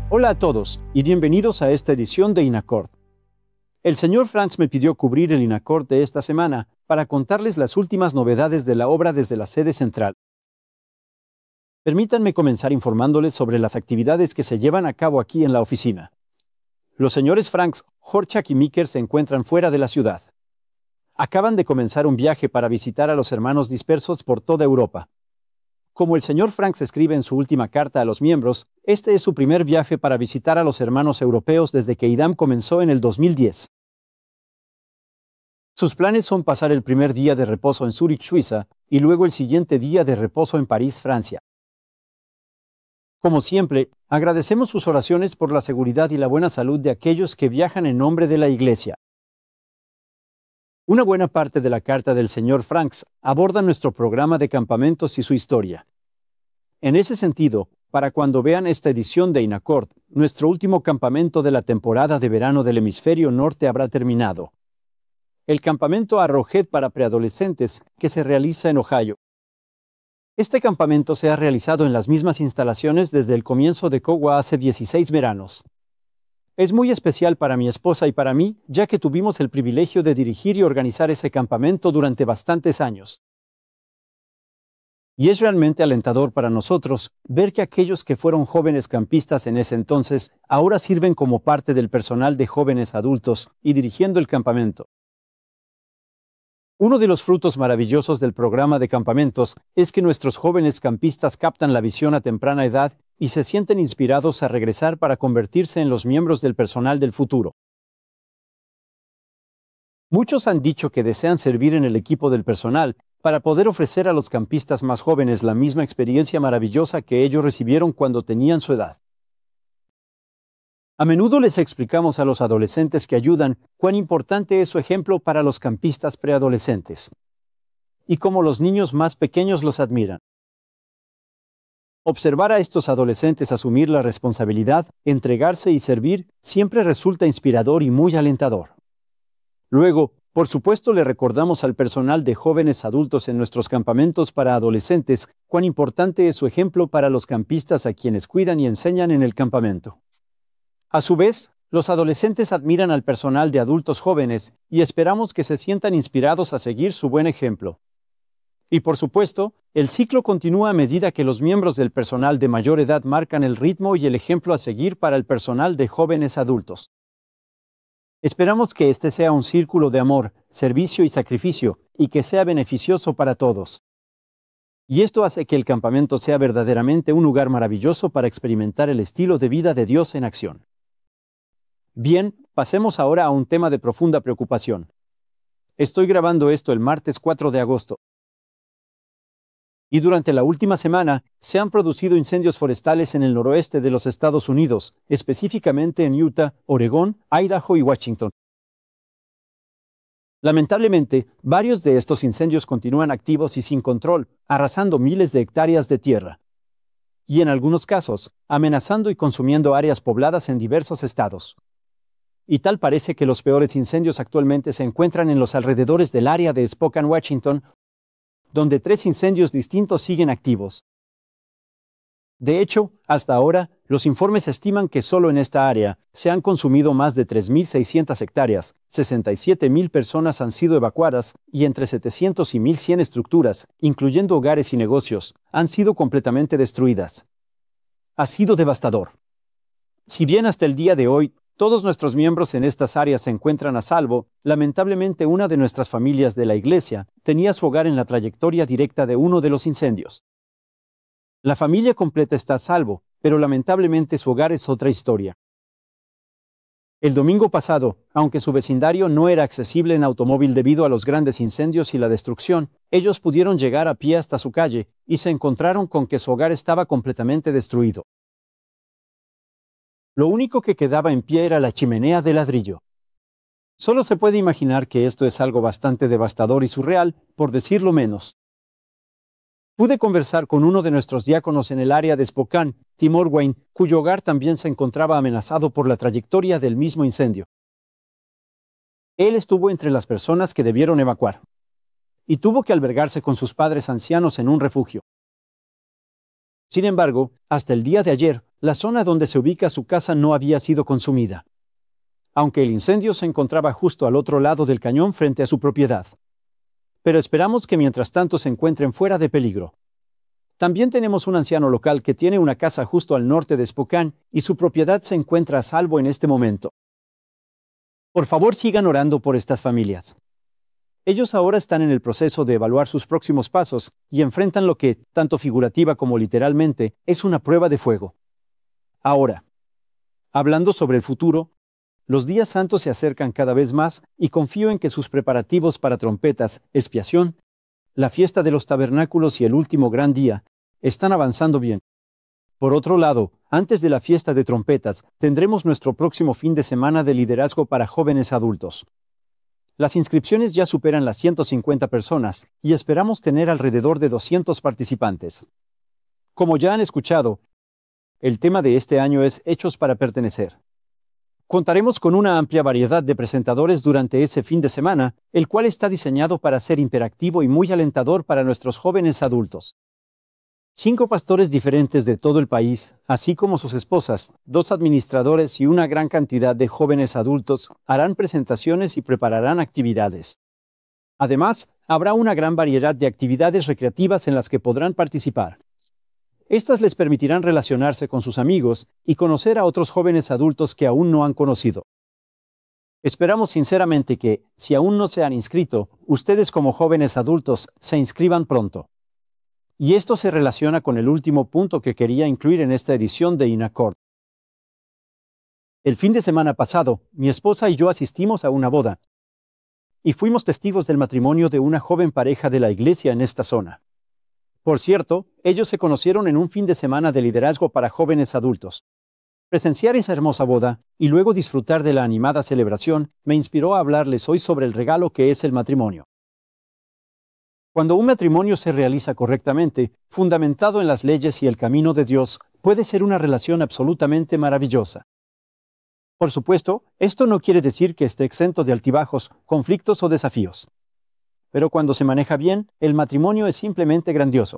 Hola a todos y bienvenidos a esta edición de INACORD. El señor Franks me pidió cubrir el INACORD de esta semana para contarles las últimas novedades de la obra desde la sede central. Permítanme comenzar informándoles sobre las actividades que se llevan a cabo aquí en la oficina. Los señores Franks, Horchak y Miker se encuentran fuera de la ciudad. Acaban de comenzar un viaje para visitar a los hermanos dispersos por toda Europa. Como el señor Franks escribe en su última carta a los miembros, este es su primer viaje para visitar a los hermanos europeos desde que IDAM comenzó en el 2010. Sus planes son pasar el primer día de reposo en Zúrich, Suiza, y luego el siguiente día de reposo en París, Francia. Como siempre, agradecemos sus oraciones por la seguridad y la buena salud de aquellos que viajan en nombre de la Iglesia. Una buena parte de la carta del señor Franks aborda nuestro programa de campamentos y su historia. En ese sentido, para cuando vean esta edición de INACORD, nuestro último campamento de la temporada de verano del hemisferio norte habrá terminado. El campamento Arrowhead para preadolescentes que se realiza en Ohio. Este campamento se ha realizado en las mismas instalaciones desde el comienzo de COWA hace 16 veranos. Es muy especial para mi esposa y para mí, ya que tuvimos el privilegio de dirigir y organizar ese campamento durante bastantes años. Y es realmente alentador para nosotros ver que aquellos que fueron jóvenes campistas en ese entonces ahora sirven como parte del personal de jóvenes adultos y dirigiendo el campamento. Uno de los frutos maravillosos del programa de campamentos es que nuestros jóvenes campistas captan la visión a temprana edad y se sienten inspirados a regresar para convertirse en los miembros del personal del futuro. Muchos han dicho que desean servir en el equipo del personal para poder ofrecer a los campistas más jóvenes la misma experiencia maravillosa que ellos recibieron cuando tenían su edad. A menudo les explicamos a los adolescentes que ayudan cuán importante es su ejemplo para los campistas preadolescentes y cómo los niños más pequeños los admiran. Observar a estos adolescentes asumir la responsabilidad, entregarse y servir siempre resulta inspirador y muy alentador. Luego, por supuesto, le recordamos al personal de jóvenes adultos en nuestros campamentos para adolescentes cuán importante es su ejemplo para los campistas a quienes cuidan y enseñan en el campamento. A su vez, los adolescentes admiran al personal de adultos jóvenes y esperamos que se sientan inspirados a seguir su buen ejemplo. Y por supuesto, el ciclo continúa a medida que los miembros del personal de mayor edad marcan el ritmo y el ejemplo a seguir para el personal de jóvenes adultos. Esperamos que este sea un círculo de amor, servicio y sacrificio, y que sea beneficioso para todos. Y esto hace que el campamento sea verdaderamente un lugar maravilloso para experimentar el estilo de vida de Dios en acción. Bien, pasemos ahora a un tema de profunda preocupación. Estoy grabando esto el martes 4 de agosto. Y durante la última semana se han producido incendios forestales en el noroeste de los Estados Unidos, específicamente en Utah, Oregón, Idaho y Washington. Lamentablemente, varios de estos incendios continúan activos y sin control, arrasando miles de hectáreas de tierra. Y en algunos casos, amenazando y consumiendo áreas pobladas en diversos estados. Y tal parece que los peores incendios actualmente se encuentran en los alrededores del área de Spokane, Washington, donde 3 incendios distintos siguen activos. De hecho, hasta ahora, los informes estiman que solo en esta área se han consumido más de 3.600 hectáreas, 67.000 personas han sido evacuadas y entre 700 y 1.100 estructuras, incluyendo hogares y negocios, han sido completamente destruidas. Ha sido devastador. Si bien hasta el día de hoy, todos nuestros miembros en estas áreas se encuentran a salvo, lamentablemente una de nuestras familias de la iglesia tenía su hogar en la trayectoria directa de uno de los incendios. La familia completa está a salvo, pero lamentablemente su hogar es otra historia. El domingo pasado, aunque su vecindario no era accesible en automóvil debido a los grandes incendios y la destrucción, ellos pudieron llegar a pie hasta su calle y se encontraron con que su hogar estaba completamente destruido. Lo único que quedaba en pie era la chimenea de ladrillo. Solo se puede imaginar que esto es algo bastante devastador y surreal, por decirlo menos. Pude conversar con uno de nuestros diáconos en el área de Spokane, Tim Orwayne, cuyo hogar también se encontraba amenazado por la trayectoria del mismo incendio. Él estuvo entre las personas que debieron evacuar, y tuvo que albergarse con sus padres ancianos en un refugio. Sin embargo, hasta el día de ayer, la zona donde se ubica su casa no había sido consumida, aunque el incendio se encontraba justo al otro lado del cañón frente a su propiedad. Pero esperamos que mientras tanto se encuentren fuera de peligro. También tenemos un anciano local que tiene una casa justo al norte de Spokane y su propiedad se encuentra a salvo en este momento. Por favor, sigan orando por estas familias. Ellos ahora están en el proceso de evaluar sus próximos pasos y enfrentan lo que, tanto figurativa como literalmente, es una prueba de fuego. Ahora, hablando sobre el futuro, los días santos se acercan cada vez más y confío en que sus preparativos para trompetas, expiación, la fiesta de los tabernáculos y el último gran día están avanzando bien. Por otro lado, antes de la fiesta de trompetas, tendremos nuestro próximo fin de semana de liderazgo para jóvenes adultos. Las inscripciones ya superan las 150 personas y esperamos tener alrededor de 200 participantes. Como ya han escuchado, el tema de este año es Hechos para pertenecer. Contaremos con una amplia variedad de presentadores durante ese fin de semana, el cual está diseñado para ser interactivo y muy alentador para nuestros jóvenes adultos. 5 pastores diferentes de todo el país, así como sus esposas, 2 administradores y una gran cantidad de jóvenes adultos harán presentaciones y prepararán actividades. Además, habrá una gran variedad de actividades recreativas en las que podrán participar. Estas les permitirán relacionarse con sus amigos y conocer a otros jóvenes adultos que aún no han conocido. Esperamos sinceramente que, si aún no se han inscrito, ustedes como jóvenes adultos se inscriban pronto. Y esto se relaciona con el último punto que quería incluir en esta edición de In Accord. El fin de semana pasado, mi esposa y yo asistimos a una boda, y fuimos testigos del matrimonio de una joven pareja de la iglesia en esta zona. Por cierto, ellos se conocieron en un fin de semana de liderazgo para jóvenes adultos. Presenciar esa hermosa boda, y luego disfrutar de la animada celebración, me inspiró a hablarles hoy sobre el regalo que es el matrimonio. Cuando un matrimonio se realiza correctamente, fundamentado en las leyes y el camino de Dios, puede ser una relación absolutamente maravillosa. Por supuesto, esto no quiere decir que esté exento de altibajos, conflictos o desafíos. Pero cuando se maneja bien, el matrimonio es simplemente grandioso.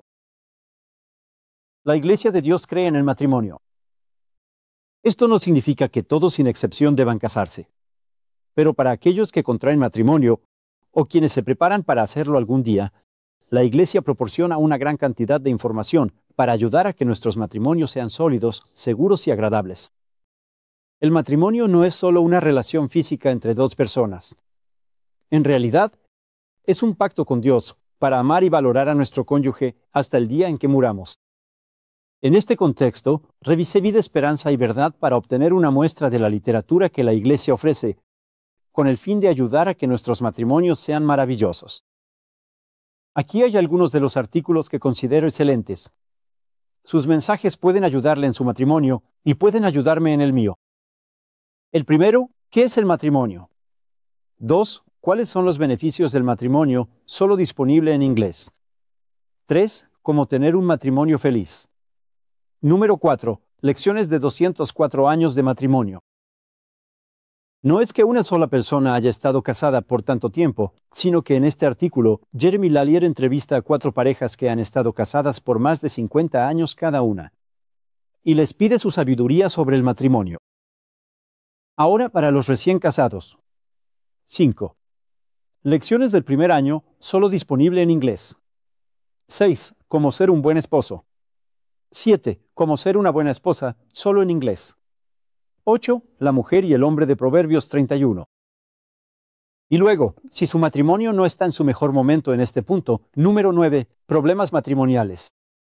La Iglesia de Dios cree en el matrimonio. Esto no significa que todos sin excepción deban casarse. Pero para aquellos que contraen matrimonio, o quienes se preparan para hacerlo algún día, la Iglesia proporciona una gran cantidad de información para ayudar a que nuestros matrimonios sean sólidos, seguros y agradables. El matrimonio no es solo una relación física entre 2 personas. En realidad, es un pacto con Dios para amar y valorar a nuestro cónyuge hasta el día en que muramos. En este contexto, revisé Vida, Esperanza y Verdad para obtener una muestra de la literatura que la Iglesia ofrece, con el fin de ayudar a que nuestros matrimonios sean maravillosos. Aquí hay algunos de los artículos que considero excelentes. Sus mensajes pueden ayudarle en su matrimonio y pueden ayudarme en el mío. El primero, ¿qué es el matrimonio? 2. ¿Cuáles son los beneficios del matrimonio? Solo disponible en inglés. 3. ¿Cómo tener un matrimonio feliz? Número 4. Lecciones de 204 años de matrimonio. No es que una sola persona haya estado casada por tanto tiempo, sino que en este artículo, Jeremy Lallier entrevista a 4 parejas que han estado casadas por más de 50 años cada una, y les pide su sabiduría sobre el matrimonio. Ahora para los recién casados. 5. Lecciones del primer año, solo disponible en inglés. 6. Cómo ser un buen esposo. 7. Cómo ser una buena esposa, solo en inglés. 8. La mujer y el hombre de Proverbios 31. Y luego, si su matrimonio no está en su mejor momento en este punto, número 9. Problemas matrimoniales.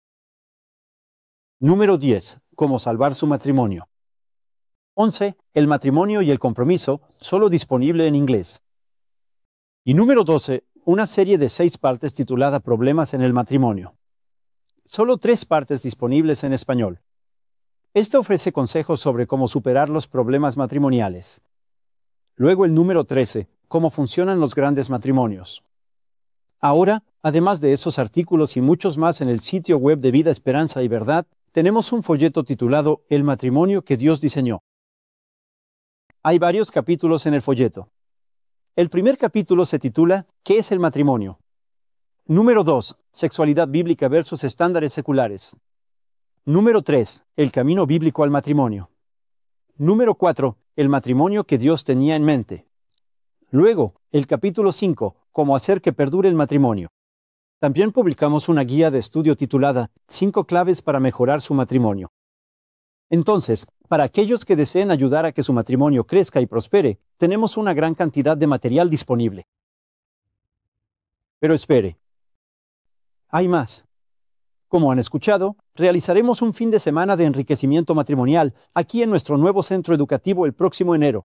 Número 10. Cómo salvar su matrimonio. 11. El matrimonio y el compromiso, solo disponible en inglés. Y número 12. Una serie de 6 partes titulada Problemas en el matrimonio. Solo 3 partes disponibles en español. Este ofrece consejos sobre cómo superar los problemas matrimoniales. Luego el número 13, cómo funcionan los grandes matrimonios. Ahora, además de esos artículos y muchos más en el sitio web de Vida, Esperanza y Verdad, tenemos un folleto titulado El matrimonio que Dios diseñó. Hay varios capítulos en el folleto. El primer capítulo se titula ¿Qué es el matrimonio? Número 2, Sexualidad bíblica versus estándares seculares. Número 3. El camino bíblico al matrimonio. Número 4. El matrimonio que Dios tenía en mente. Luego, el capítulo 5. Cómo hacer que perdure el matrimonio. También publicamos una guía de estudio titulada 5 claves para mejorar su matrimonio. Entonces, para aquellos que deseen ayudar a que su matrimonio crezca y prospere, tenemos una gran cantidad de material disponible. Pero espere. Hay más. Como han escuchado, realizaremos un fin de semana de enriquecimiento matrimonial aquí en nuestro nuevo centro educativo el próximo enero.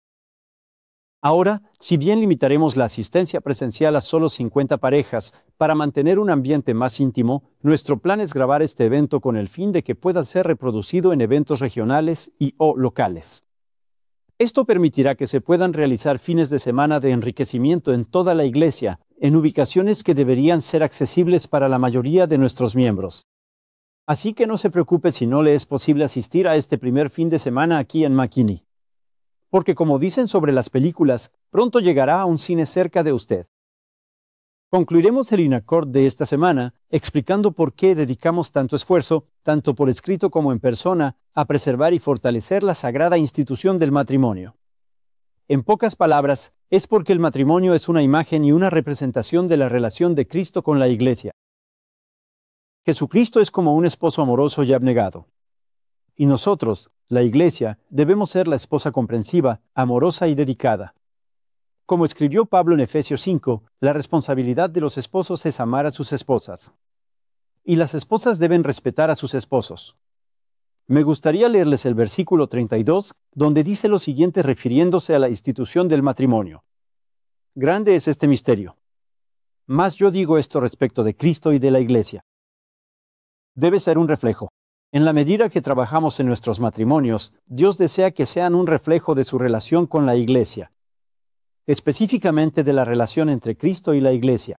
Ahora, si bien limitaremos la asistencia presencial a solo 50 parejas para mantener un ambiente más íntimo, nuestro plan es grabar este evento con el fin de que pueda ser reproducido en eventos regionales y/o locales. Esto permitirá que se puedan realizar fines de semana de enriquecimiento en toda la iglesia, en ubicaciones que deberían ser accesibles para la mayoría de nuestros miembros. Así que no se preocupe si no le es posible asistir a este primer fin de semana aquí en McKinney. Porque como dicen sobre las películas, pronto llegará a un cine cerca de usted. Concluiremos el INACORD de esta semana explicando por qué dedicamos tanto esfuerzo, tanto por escrito como en persona, a preservar y fortalecer la sagrada institución del matrimonio. En pocas palabras, es porque el matrimonio es una imagen y una representación de la relación de Cristo con la Iglesia. Jesucristo es como un esposo amoroso y abnegado. Y nosotros, la Iglesia, debemos ser la esposa comprensiva, amorosa y dedicada. Como escribió Pablo en Efesios 5, la responsabilidad de los esposos es amar a sus esposas. Y las esposas deben respetar a sus esposos. Me gustaría leerles el versículo 32, donde dice lo siguiente refiriéndose a la institución del matrimonio. Grande es este misterio. Mas yo digo esto respecto de Cristo y de la Iglesia. Debe ser un reflejo. En la medida que trabajamos en nuestros matrimonios, Dios desea que sean un reflejo de su relación con la Iglesia, específicamente de la relación entre Cristo y la Iglesia.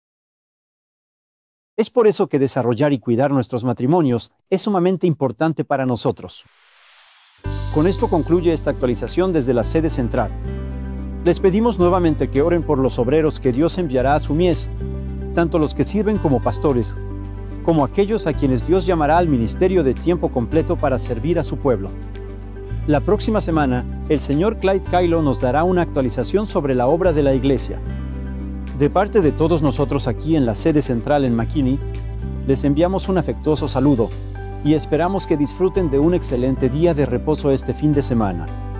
Es por eso que desarrollar y cuidar nuestros matrimonios es sumamente importante para nosotros. Con esto concluye esta actualización desde la sede central. Les pedimos nuevamente que oren por los obreros que Dios enviará a su mies, tanto los que sirven como pastores, como aquellos a quienes Dios llamará al ministerio de tiempo completo para servir a su pueblo. La próxima semana, el Sr. Clyde Kylo nos dará una actualización sobre la obra de la Iglesia. De parte de todos nosotros aquí en la sede central en McKinney, les enviamos un afectuoso saludo y esperamos que disfruten de un excelente día de reposo este fin de semana.